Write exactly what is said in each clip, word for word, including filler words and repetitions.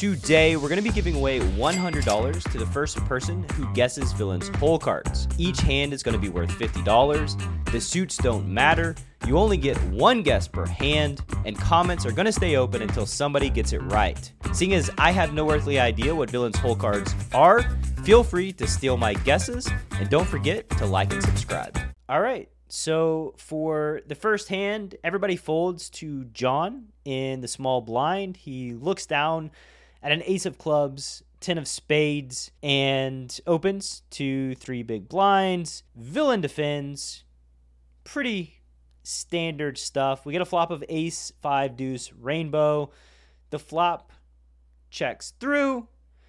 Today, we're going to be giving away one hundred dollars to the first person who guesses villain's hole cards. Each hand is going to be worth fifty dollars. The suits don't matter. You only get one guess per hand, and comments are going to stay open until somebody gets it right. Seeing as I have no earthly idea what villain's hole cards are, feel free to steal my guesses, and don't forget to like and subscribe. All right, so for the first hand, everybody folds to John in the small blind. He looks down at an ace of clubs, ten of spades, and opens to three big blinds. Villain defends. Pretty standard stuff. We get a flop of ace, five, deuce, rainbow. The flop checks through.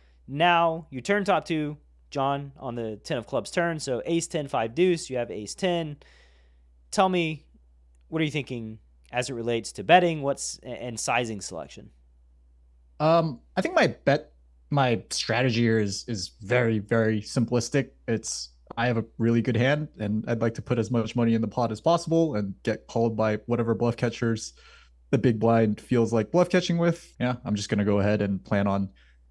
Now you turn top two, John, on the ten of clubs turn. So ace, ten, five, deuce. You have ace, ten. Tell me, what are you thinking as it relates to betting? What's and sizing selection? Um, I think my bet, my strategy here is is very, very simplistic. It's I have a really good hand, and I'd like to put as much money in the pot as possible and get called by whatever bluff catchers the big blind feels like bluff catching with. Yeah, I'm just gonna go ahead and plan on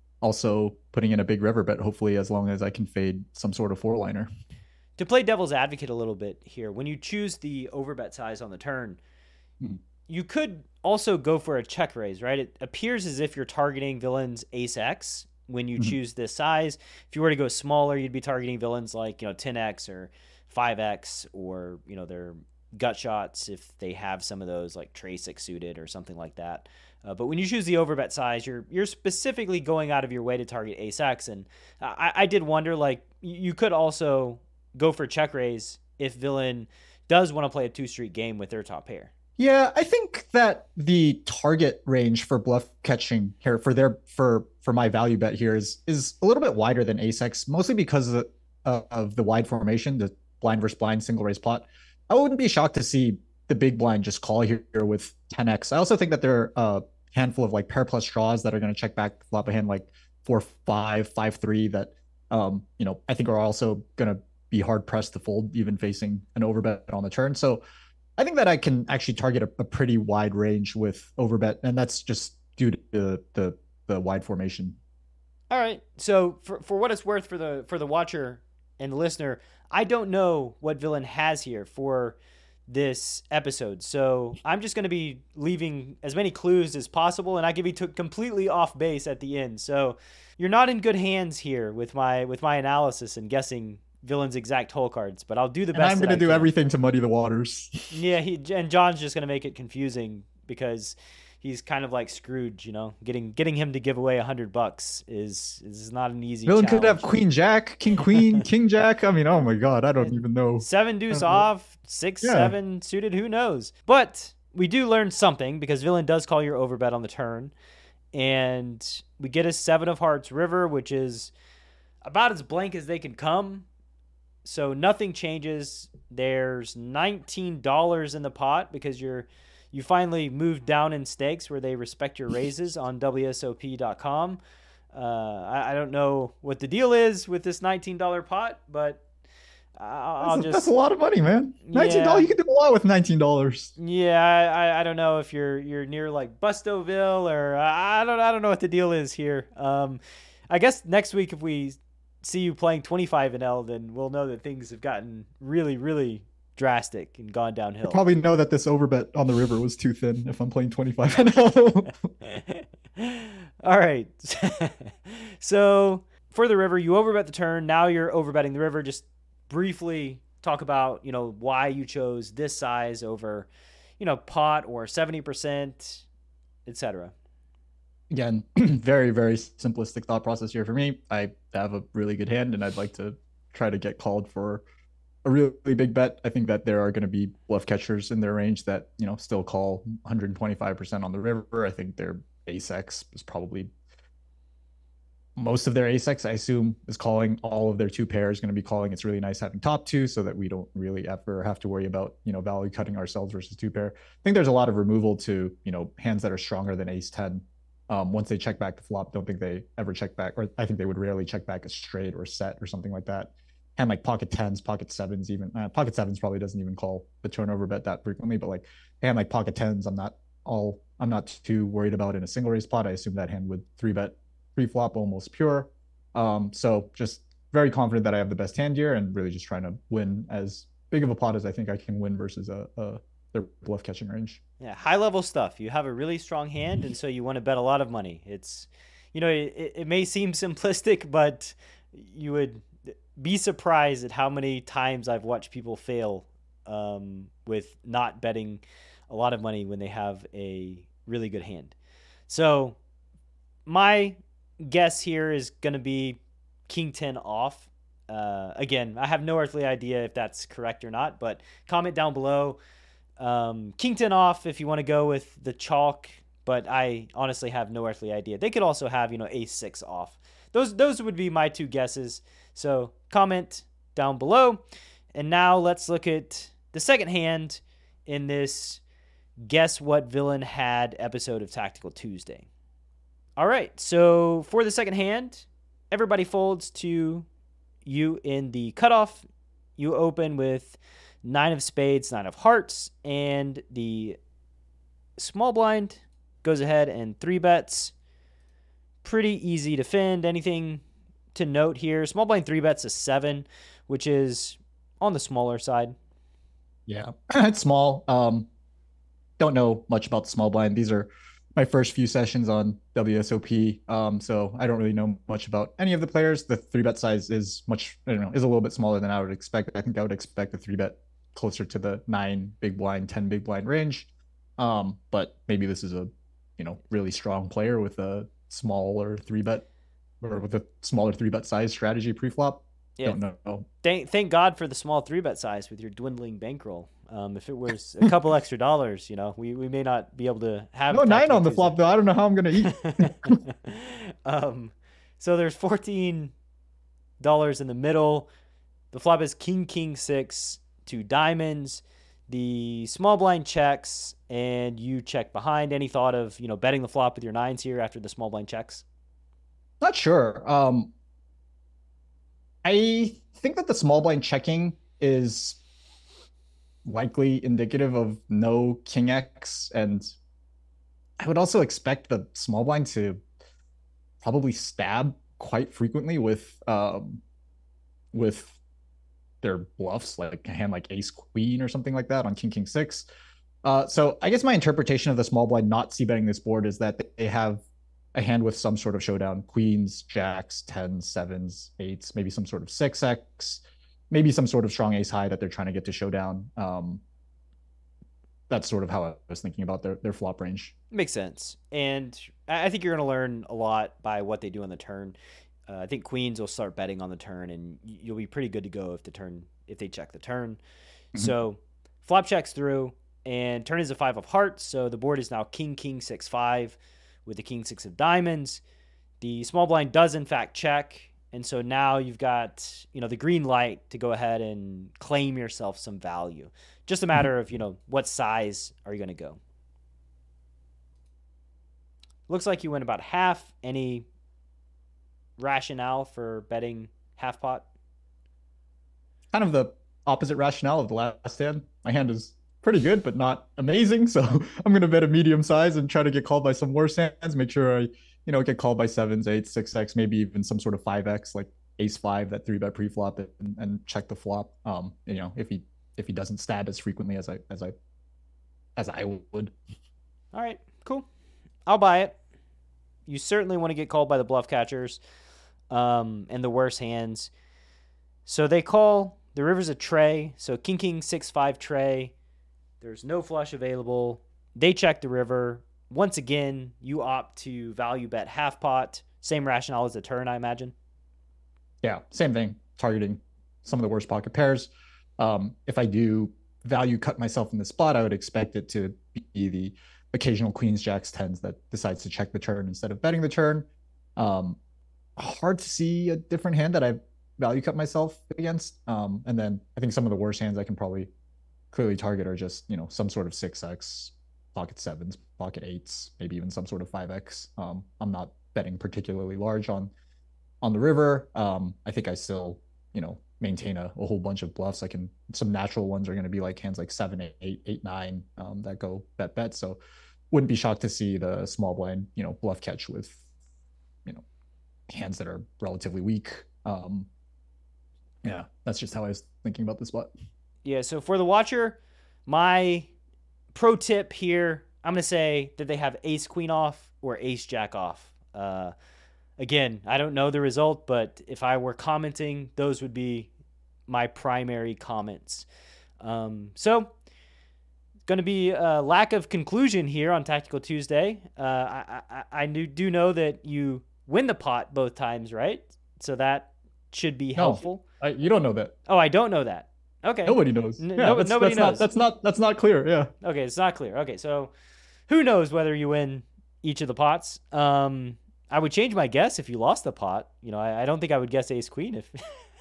also putting in a big river bet, hopefully, as long as I can fade some sort of four liner. To play devil's advocate a little bit here, when you choose the overbet size on the turn, hmm. you could also go for a check raise, right? It appears as if you're targeting villains ace X when you mm-hmm. choose this size. If you were to go smaller, you'd be targeting villains like, you know, ten X or five X, or, you know, their gut shots if they have some of those, like Trey six suited or something like that. Uh, but when you choose the overbet size, you're you're specifically going out of your way to target ace X. And I, I did wonder, like, you could also go for check raise if villain does want to play a two street game with their top pair. Yeah, I think that the target range for bluff catching here for their for for my value bet here is is a little bit wider than ace X, mostly because of, uh, of the wide formation, the blind versus blind single raise pot. I wouldn't be shocked to see the big blind just call here with ten X. I also think that there are a handful of like pair plus draws that are going to check back flop a hand like four five, five three that um you know I think are also going to be hard pressed to fold even facing an overbet on the turn. So I think that I can actually target a, a pretty wide range with overbet, and that's just due to the, the the wide formation. All right. So for for what it's worth for the for the watcher and the listener, I don't know what villain has here for this episode. So I'm just going to be leaving as many clues as possible, and I can be t- completely off base at the end. So you're not in good hands here with my with my analysis and guessing villain's exact hole cards, but I'll do the best. And I'm going to do can. everything to muddy the waters. Yeah, he and John's just going to make it confusing because he's kind of like Scrooge, you know. Getting getting him to give away a hundred bucks is is not an easy. Villain challenge. Could have Queen Jack, King Queen, King Jack. I mean, oh my God, I don't and even know. Seven deuce off, six yeah. seven suited. Who knows? But we do learn something because villain does call your overbet on the turn, and we get a seven of hearts river, which is about as blank as they can come. So nothing changes. There's nineteen dollars in the pot because you're you finally moved down in stakes where they respect your raises on W S O P dot com. Uh, I, I don't know what the deal is with this nineteen dollars pot, but I'll, I'll that's, just... That's a lot of money, man. nineteen dollars, yeah. You can do a lot with nineteen dollars. Yeah, I, I don't know if you're you're near like Bustoville or I don't I don't know what the deal is here. Um, I guess next week if we see you playing twenty-five N L, then we'll know that things have gotten really, really drastic and gone downhill. I probably know that this overbet on the river was too thin if I'm playing twenty-five N L. All right. So for the river, you overbet the turn. Now you're overbetting the river. Just briefly talk about, you know, why you chose this size over, you know, pot or seventy percent, et cetera. Again, very, very simplistic thought process here for me. I have a really good hand, and I'd like to try to get called for a really big bet. I think that there are going to be bluff catchers in their range that, you know, still call one hundred twenty-five percent on the river. I think their ace X is probably most of their ace X, I assume, is calling. All of their two pairs going to be calling. It's really nice having top two so that we don't really ever have to worry about, you know, value cutting ourselves versus two pair. I think there's a lot of removal to, you know, hands that are stronger than ace ten. Um, once they check back the flop, don't think they ever check back, or I think they would rarely check back a straight or a set or something like that. And like pocket tens, pocket sevens, even uh, pocket sevens probably doesn't even call the turnover bet that frequently, but like and like pocket tens, I'm not all I'm not too worried about in a single raise pot. I assume that hand would three bet pre-flop almost pure. Um, so just very confident that I have the best hand here and really just trying to win as big of a pot as I think I can win versus a, a their bluff catching range. Yeah, high level stuff. You have a really strong hand, and so you want to bet a lot of money. It's, you know, it, it may seem simplistic, but you would be surprised at how many times I've watched people fail um, with not betting a lot of money when they have a really good hand. So my guess here is going to be king ten off. Uh, again, I have no earthly idea if that's correct or not, but comment down below. Um, king ten off if you want to go with the chalk, but I honestly have no earthly idea. They could also have, you know, ace six off. Those those would be my two guesses. So comment down below. And now let's look at the second hand in this Guess What Villain Had episode of Tactical Tuesday. All right, so for the second hand, everybody folds to you in the cutoff. You open with nine of spades, nine of hearts, and the small blind goes ahead and three bets. Pretty easy to defend. Anything to note here? Small blind three bets a seven, which is on the smaller side. Yeah, it's small. Um, don't know much about the small blind. These are my first few sessions on W S O P, um, so I don't really know much about any of the players. The three bet size is much, I don't know, is a little bit smaller than I would expect. I think I would expect the three bet closer to the nine big blind, ten big blind range. Um, but maybe this is a, you know, really strong player with a smaller three bet or with a smaller three bet size strategy pre-flop. Yeah. Don't know. Thank thank God for the small three bet size with your dwindling bankroll. Um, if it was a couple extra dollars, you know, we, we may not be able to have no nine on the flop though. I don't know how I'm gonna eat. um, so there's fourteen dollars in the middle. The flop is king king six, two diamonds. The small blind checks, and you check behind. Any thought of, you know, betting the flop with your nines here after the small blind checks? Not sure. Um, I think that the small blind checking is likely indicative of no king X, and I would also expect the small blind to probably stab quite frequently with um with their bluffs, like a hand like ace queen or something like that on king king six. Uh, so I guess my interpretation of the small blind not c betting this board is that they have a hand with some sort of showdown: queens, jacks, tens, sevens, eights, maybe some sort of six X, maybe some sort of strong ace high that they're trying to get to showdown. Um, that's sort of how I was thinking about their, their flop range. Makes sense. And I think you're going to learn a lot by what they do on the turn. Uh, I think queens will start betting on the turn, and you'll be pretty good to go if the turn if they check the turn. Mm-hmm. So flop checks through, and turn is a five of hearts. So the board is now king king six five with the king six of diamonds. The small blind does in fact check, and so now you've got, you know, the green light to go ahead and claim yourself some value. Just a matter of, you know, what size are you going to go. Looks like you went about half. Any rationale for betting half pot? Kind of the opposite rationale of the last hand. My hand is pretty good, but not amazing. So I'm going to bet a medium size and try to get called by some worse hands. Make sure I, you know, get called by sevens, eights, six X, maybe even some sort of five X, like ace five, that three bet pre-flop, and, and check the flop. Um, you know, if he if he doesn't stab as frequently as I as I as I would. All right, cool. I'll buy it. You certainly want to get called by the bluff catchers um, and the worse hands. So they call. The river's a tray. So king king six five tray. There's no flush available. They check the river. Once again, you opt to value bet half pot. Same rationale as the turn, I imagine. Yeah, same thing. Targeting some of the worst pocket pairs. Um, if I do value cut myself in the spot, I would expect it to be the occasional queens, jacks, tens that decides to check the turn instead of betting the turn. Um, hard to see a different hand that I value cut myself against. Um, and then I think some of the worst hands I can probably clearly target are just, you know, some sort of six X, pocket sevens, pocket eights, maybe even some sort of five X. Um, I'm not betting particularly large on on the river. Um, I think I still, you know, maintain a, a whole bunch of bluffs. I can, some natural ones are going to be like hands like seven, eight, eight, nine, um, that go bet bet. So wouldn't be shocked to see the small blind, you know, bluff catch with, you know, hands that are relatively weak. Um, yeah, that's just how I was thinking about this spot. Yeah, so for the watcher, my pro tip here, I'm going to say that they have ace queen off or ace jack off. Uh, again, I don't know the result, but if I were commenting, those would be my primary comments. Um, so, going to be a lack of conclusion here on Tactical Tuesday. Uh, I, I, I do know that you win the pot both times, right? So that should be helpful. No, I, you don't know that. Oh, I don't know that. Okay. Nobody knows. N- yeah, no, that's, nobody that's knows. Not, that's not that's not clear. Yeah. Okay, it's not clear. Okay, so who knows whether you win each of the pots? Um, I would change my guess if you lost the pot. You know, I, I don't think I would guess ace queen if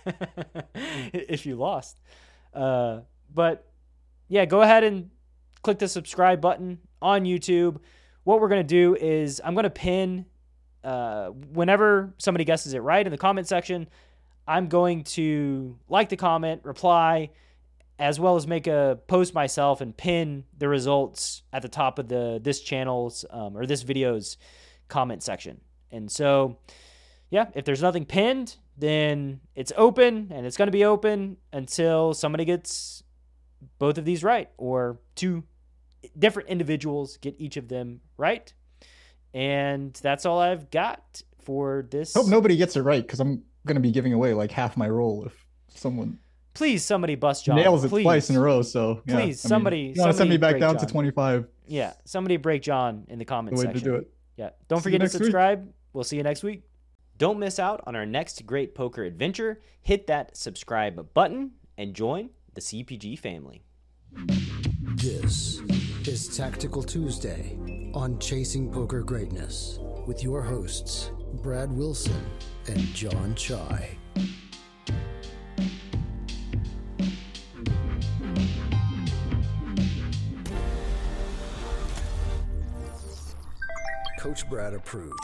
if you lost. Uh, but yeah, go ahead and click the subscribe button on YouTube. What we're gonna do is I'm gonna pin uh, whenever somebody guesses it right in the comment section. I'm going to like the comment, reply, as well as make a post myself and pin the results at the top of the this channel's um, or this video's comment section. And so, yeah, if there's nothing pinned, then it's open, and it's going to be open until somebody gets both of these right, or two different individuals get each of them right. And that's all I've got for this. Hope nobody gets it right, because I'm going to be giving away like half my roll if someone please somebody bust John. nails it please. twice in a row. So yeah, please I mean, somebody you want to send me back down John. to twenty-five. Yeah, somebody break John in the comment The way section. to do it. Yeah, don't See forget you to next week. subscribe. We'll see you next week. Don't miss out on our next great poker adventure. Hit that subscribe button and join the C P G family. This is Tactical Tuesday on Chasing Poker Greatness with your hosts, Brad Wilson and John Chai. Coach Brad approved.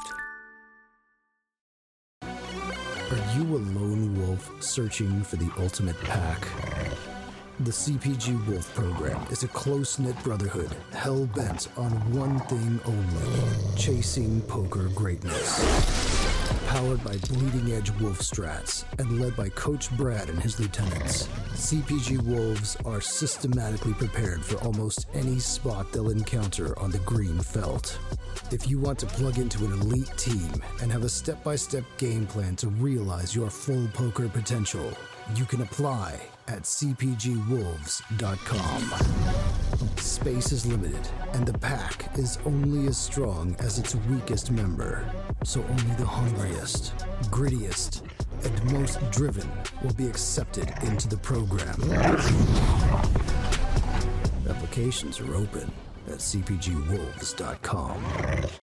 Are you a lone wolf searching for the ultimate pack? The C P G Wolf program is a close-knit brotherhood hell-bent on one thing only: chasing poker greatness. Powered by bleeding-edge wolf strats and led by Coach Brad and his lieutenants, C P G Wolves are systematically prepared for almost any spot they'll encounter on the green felt. If you want to plug into an elite team and have a step-by-step game plan to realize your full poker potential, you can apply at c p g wolves dot com. Space is limited, and the pack is only as strong as its weakest member. So only the hungriest, grittiest, and most driven will be accepted into the program. Applications are open at c p g wolves dot com.